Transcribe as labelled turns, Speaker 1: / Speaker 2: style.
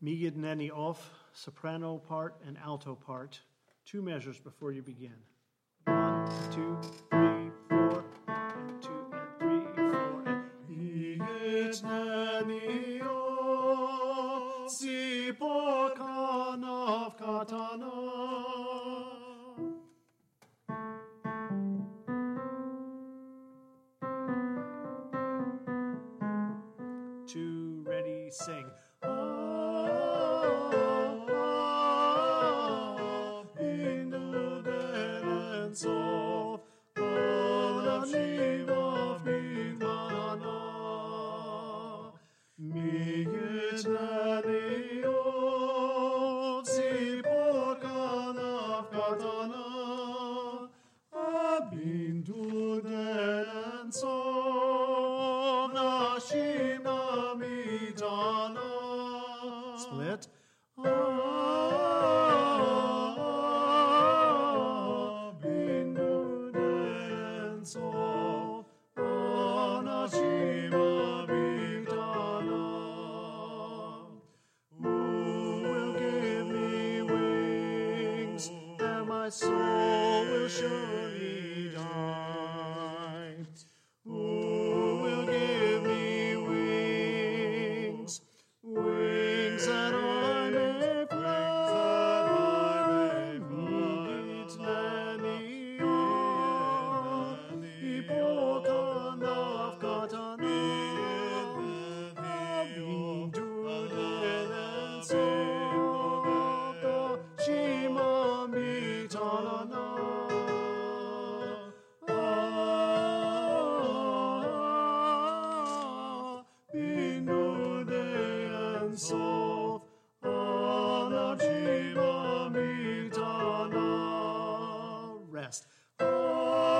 Speaker 1: Migidneni off, soprano part and alto part. 2 measures before you begin. 1, 2, 3, 4, and 2 and 3, 4, and Migidneni off, si porkanov katana. Two, ready, sing. Split. My soul will surely die. Who will give me wings? Wings that I may fly. Ipokanov katana. Abinduden so. Shima mitanana. Binudean sof. Anajima mitana. Rest.